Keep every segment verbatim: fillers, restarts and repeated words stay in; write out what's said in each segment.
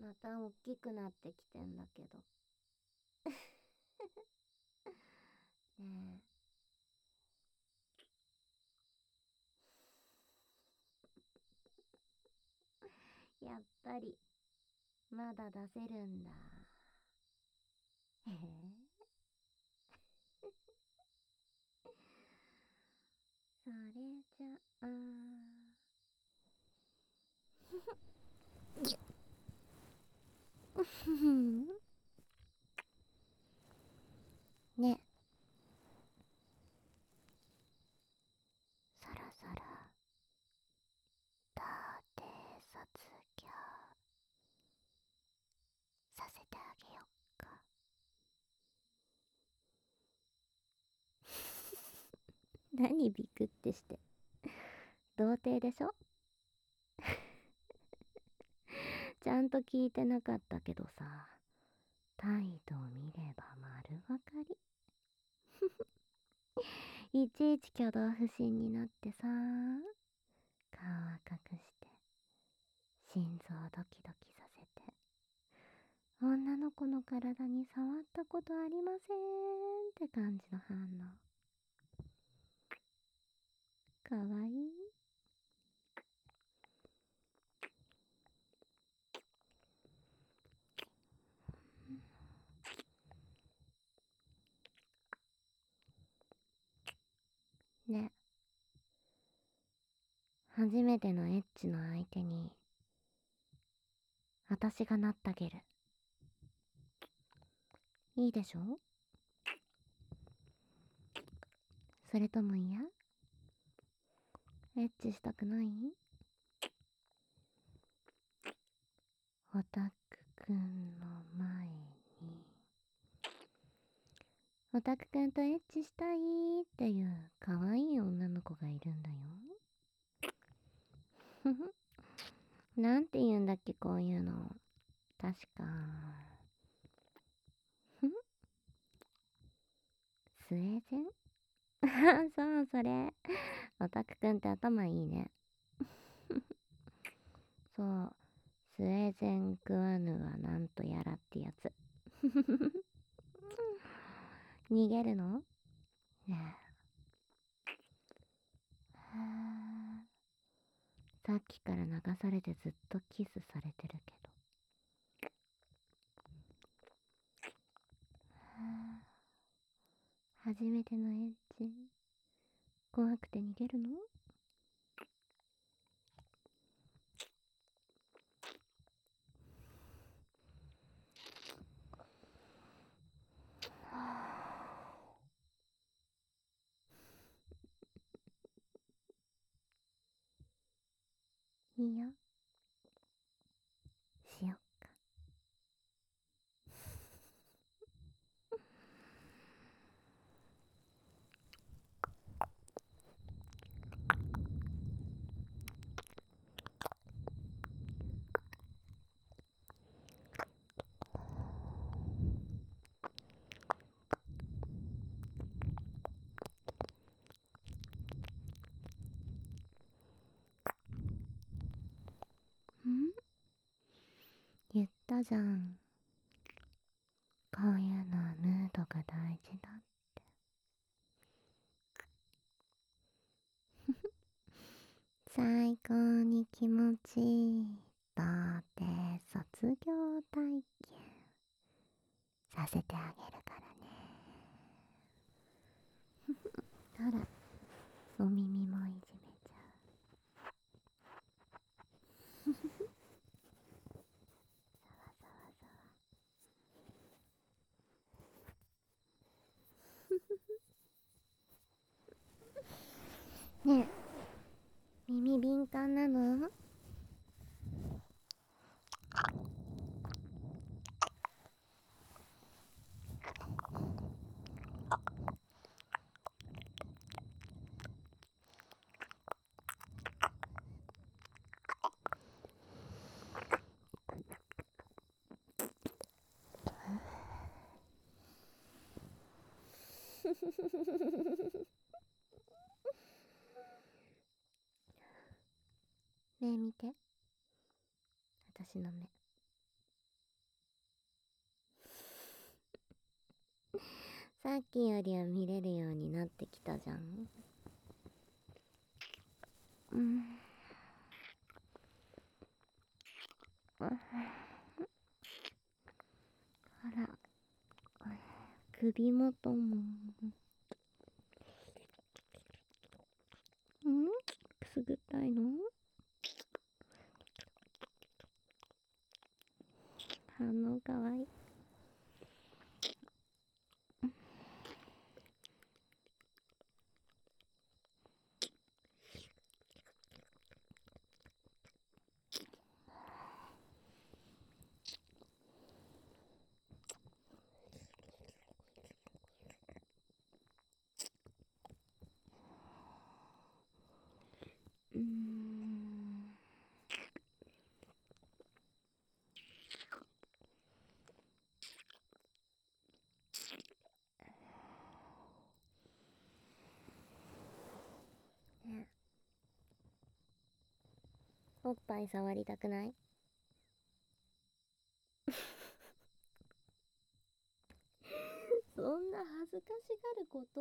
また大きくなってきてんだけど。ねえ、やっぱりまだ出せるんだ。へえ。それじゃあね、そろそろ童貞卒業させてあげよっか。何ビクってして。童貞でしょ。ちゃんと聞いてなかったけどさ、態度見れば丸わかり。いちいち挙動不審になってさ、顔は隠して心臓ドキドキさせて、女の子の体に触ったことありませんって感じの反応。かわいい。ね、初めてのエッチの相手に私がなってあげる。いいでしょ。それとも嫌？エッチしたくない？オタクくんの前にオタクくんとエッチしたいっていう可愛い女の子がいるんだよ。ふふ。なんて言うんだっけ、こういうの。確か、ふふ、スウェーデン。そう、それ。オタクくんって頭いいね。そう、スウェーデンクワヌはなんとやらってやつ。逃げるの？ねえ。さっきから流されてずっとキスされてるけど。初めてのエッチ、怖くて逃げるの？いいよ。しよっか。ん？言ったじゃん。こういうのはムードが大事だって。最高に気持ちいい童貞卒業体験させてあげるからね。ほら、お耳もいじめちゃう。ざわざわざわ。ねえ、耳敏感なの？目見て。私の目。 さっきよりは見れるようになってきたじゃん。うん。あら、首元も。ん？くすぐったいの？反応かわいい。うーん。ね、おっぱい触りたくない？そんな恥ずかしがること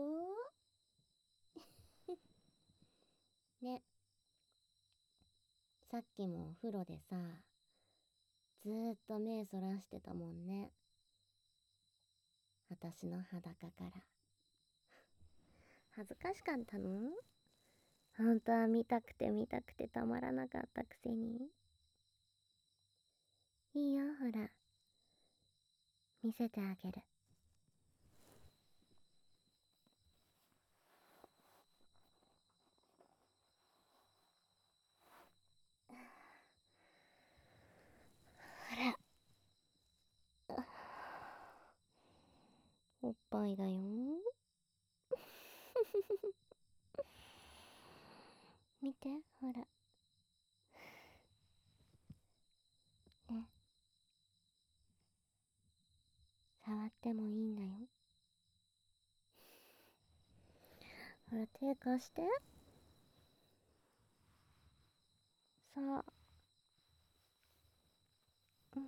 ね。さっきもお風呂でさ、ずーっと目そらしてたもんね。私の裸から。恥ずかしかったの？本当は見たくて見たくてたまらなかったくせに。いいよ、ほら。見せてあげる。ほら。おっぱいだよ。見て、ほら。ね。触ってもいいんだよ。ほら、手貸して。さあ。うん。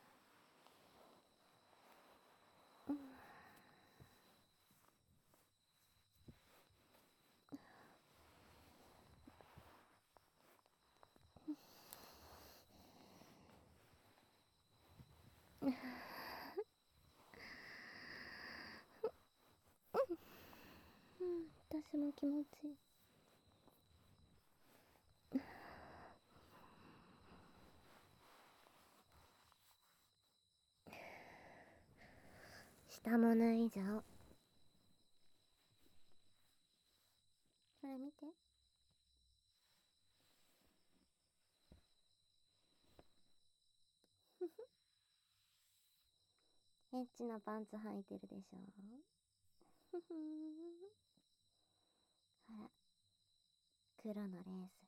うん。うん、私も気持ちいい。下も脱いじゃおう。ほら見て。エッチなパンツ履いてるでしょ。ふふん。ほら、黒のレース。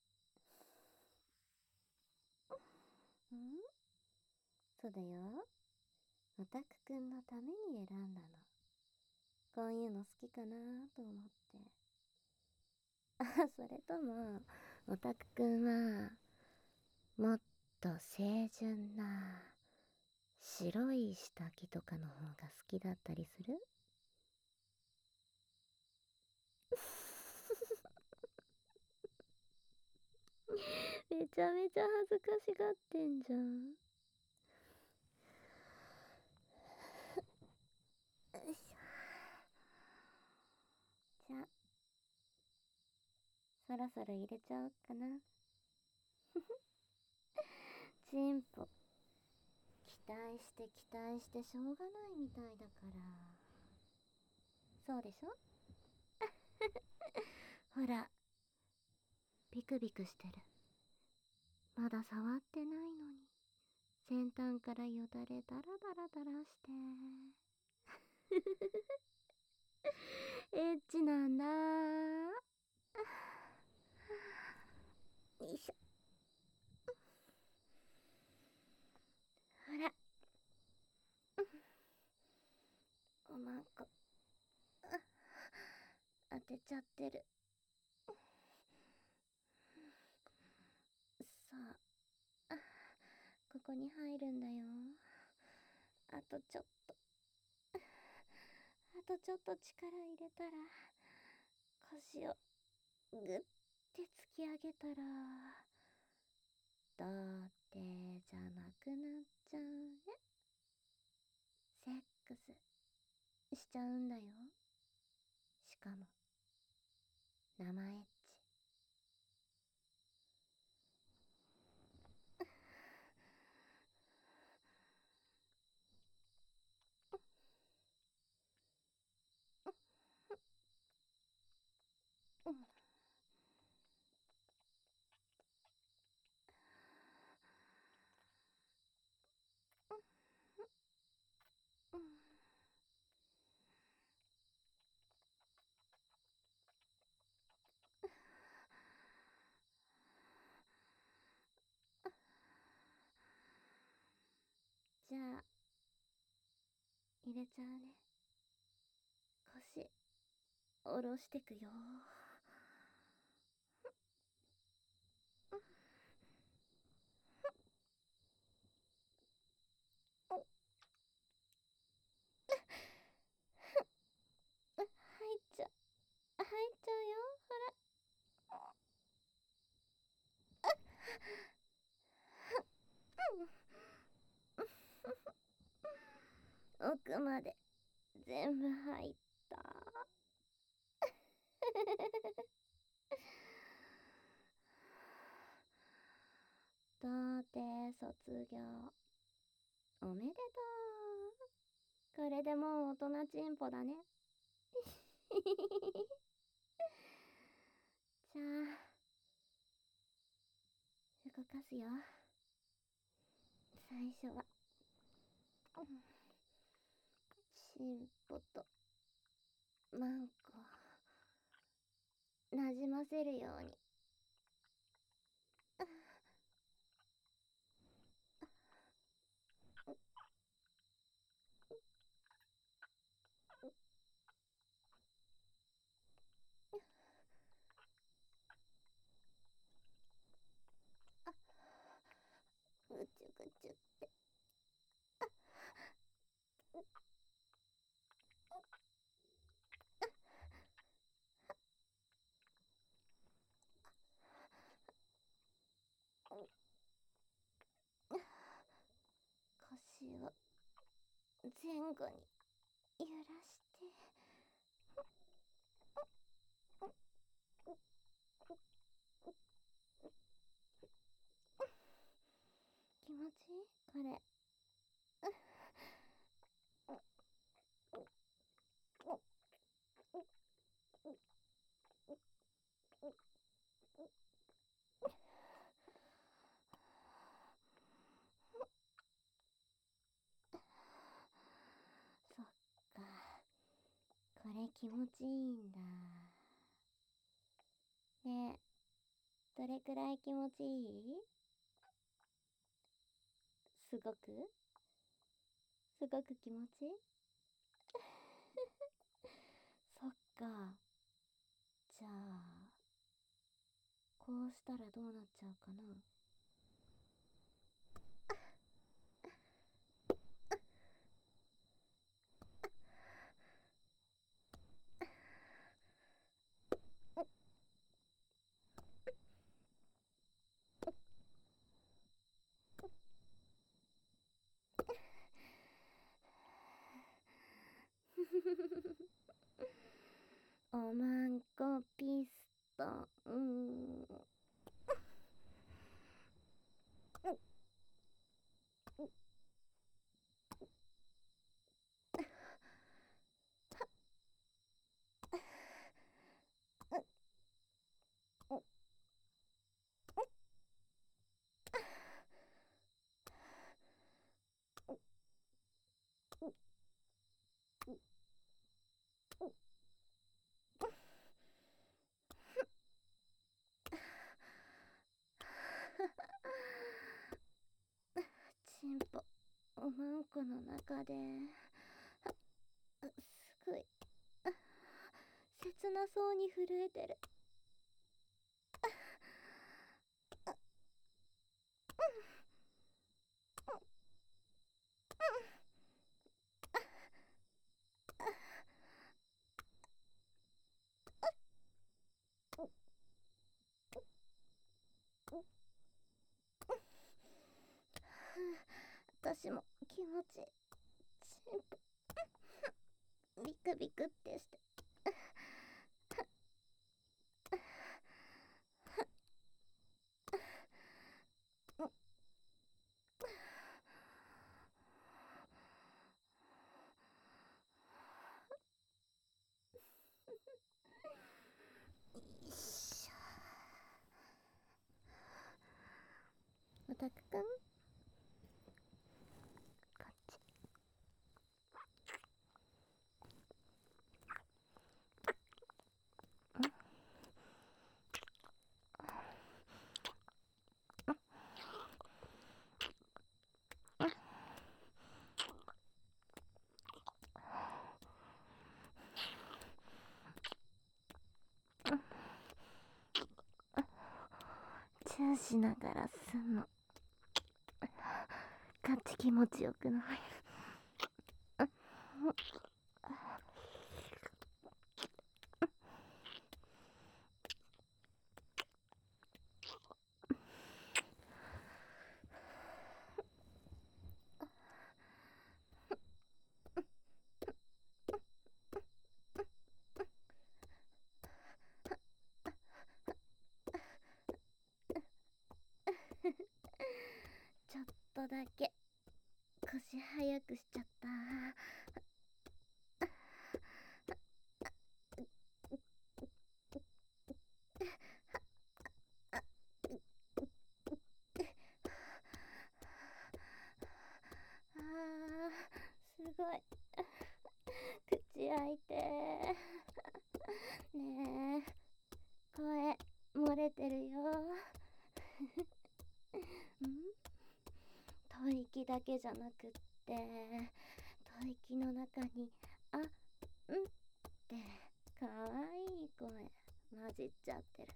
ん？そうだよ。オタクくんのために選んだの。こういうの好きかなと思って。あ、それとも、オタクくんは、もっと清純な、白い下着とかの方が好きだったりする？めちゃめちゃ恥ずかしがってんじゃん。よいしょ。じゃあ、そろそろ入れちゃおうかな。チンポ。期待して期待してしょうがないみたいだから。そうでしょ？ほら、ビクビクしてる。まだ触ってないのに、先端からよだれダラダラダラして。エッチなんだー。よいしょ。ほら。おまんこ。当てちゃってる。さあ、ここに入るんだよ。あとちょっと。あとちょっと力入れたら腰をぐって突き上げたら、童貞じゃなくなっちゃうね。セックスしちゃうんだよ。しかも生エッチ。うん。うん。じゃあ入れちゃうね。腰下ろしてくよ。入っちゃう、入っちゃうよ。ほら。奥まで全部入った。童貞卒業おめでとう。これでもう大人チンポだね。じゃあ動かすよ。最初はチンポとマンコなじませるように。ぐちゅぐちゅって。腰を前後に揺らして。気持ちいいこれ。そっか、これ気持ちいいんだね。え、どれくらい気持ちいい？すごくすごく気持ちいい。そっか。じゃあこうしたらどうなっちゃうかな。おまんこピストン。チンポおまんこの中ですごい切なそうに震えてる。 私も気持ちいい。チンポビクビクってして。よいしょ。オタクくん、こっち。チューしながらすんの。こっち気持ちよくない？ちょっとだけ腰早くしちゃった。あー、すごい。口開いて。ねえ、声漏れてるよ。ん？吐息だけじゃなくって、吐息の中にあんってかわいい声混じっちゃってる。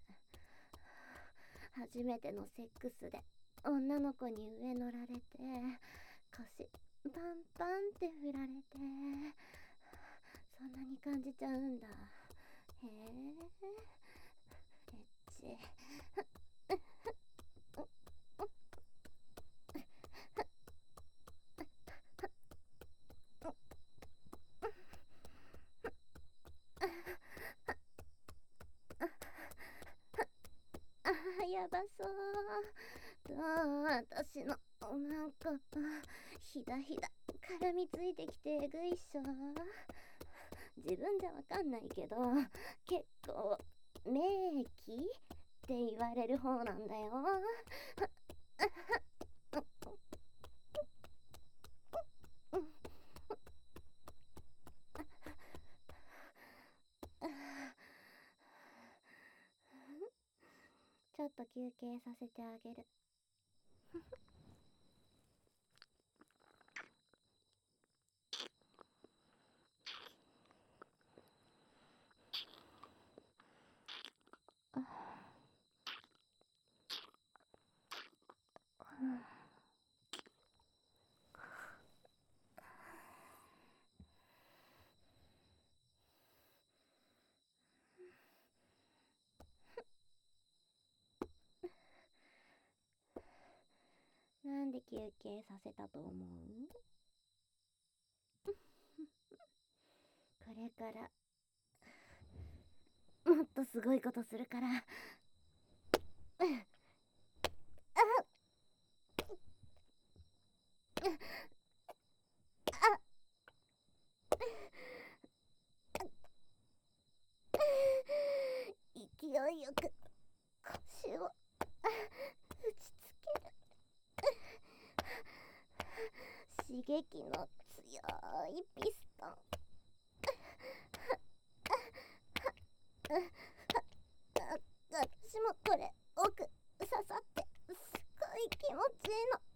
初めてのセックスで女の子に上乗られて、腰パンパンって振られて、そんなに感じちゃうんだ。へえ、エッチ。あー、やばそう。どう？私のおなんかひだひだ絡みついてきてえぐいっしょ。自分じゃわかんないけど、結構名器って言われる方なんだよ。ちょっと休憩させてあげる。なんで休憩させたと思う？これからもっとすごいことするから。勢いよく腰を打ちつける。刺激の強いピストン。私もこれ奥刺さってすっごい気持ちいいの。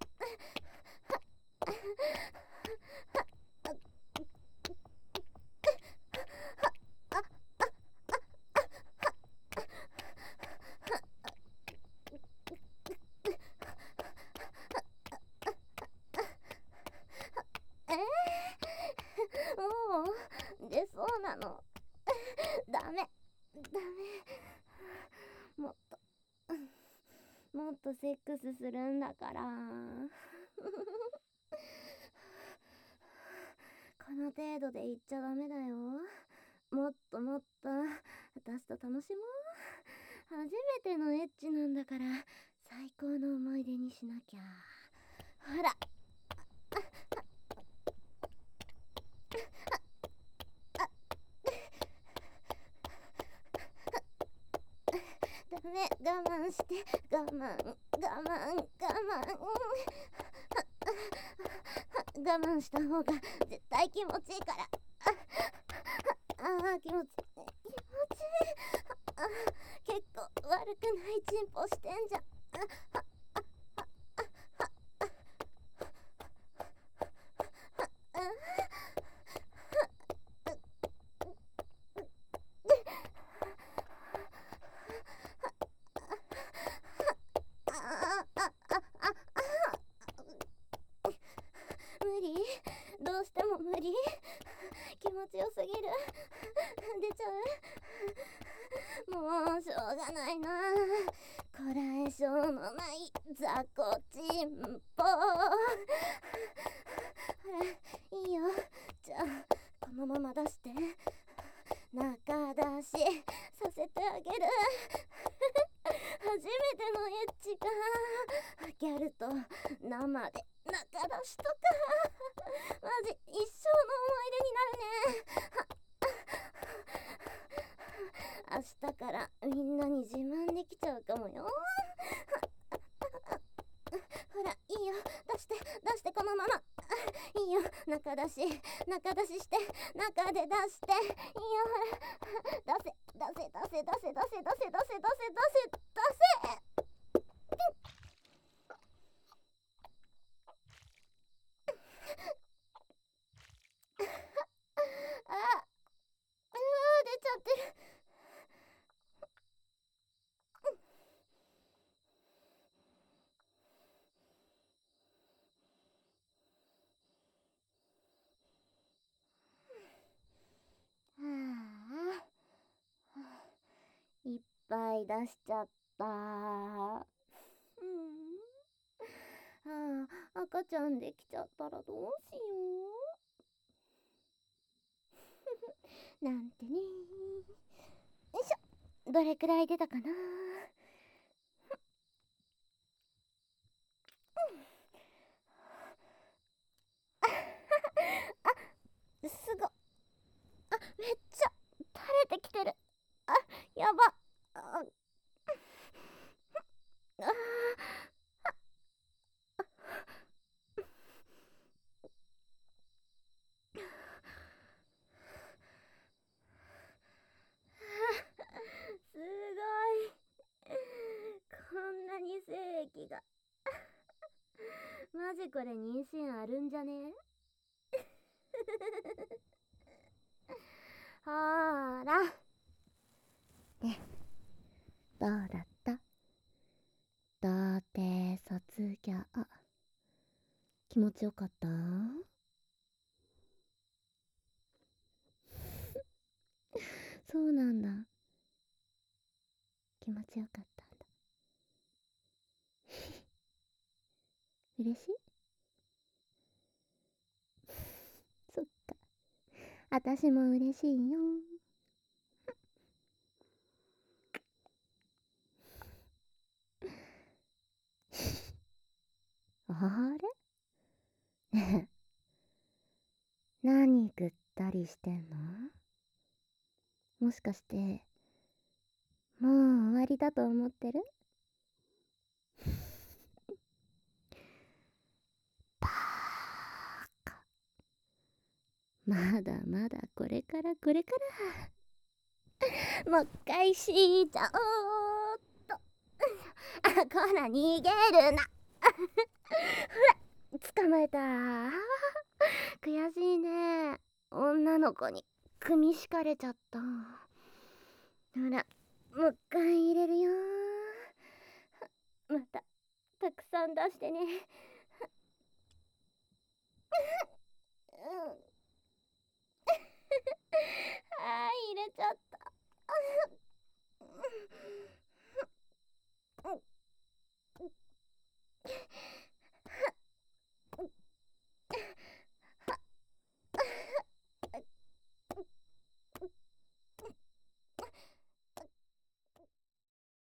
えー、もう出そうなの。ダメダメ、もっともっとセックスするんだから。 この程度で言っちゃダメだよ。もっともっと私と楽しもう。初めてのエッチなんだから最高の思い出にしなきゃ。ほら、ダメ、我慢して、我慢我慢我慢我慢した方が絶対気持ちいいから。ああ、気持ちいい、気持ちいい。あ、結構悪くないチンポしてんじゃん。無理、どうしても無理。気持ちよすぎる。出ちゃう。もうしょうがないな。こらえ性のない雑魚チンポ。ほら、いいよ。じゃあこのまま出して中出しさせてあげる。初めてのエッチか。ギャルと生で中出しとかマジ一生の思い出になるね。明日からみんなに自慢できちゃうかもよ。ほら、いいよ、出して出して、このまま。いいよ、中出し中出しして、中で出して。いいよ、ほら、出せ出せ出せ出せ出せ出せ出せ出せ出せ出せ出せ。ああ、うー、出ちゃってる。はあ、いっぱい出しちゃった。うん。ああ、赤ちゃんできちゃったらどうしよう。なんてね。よいしょ。どれくらい出たかな。あ、すご。あ、めっちゃ垂れてきてる。あ、やば。あ、あすごい。こんなに精液が。マジこれ妊娠あるんじゃね。ほーら。ね、どうだった？童貞卒業。気持ちよかった？そうなんだ。気持ちよかったんだ。嬉しい？そっか。私も嬉しいよ。あれ？ねえ、何ぐったりしてんの？もしかしてもう終わりだと思ってる？バーカ。まだまだこれからこれから。もう一回しちゃおうっと。あ、こら逃げるな。ほら、捕まえた。悔しいね。女の子に組み敷かれちゃった。ほら、もう一回入れるよ。またたくさん出してね。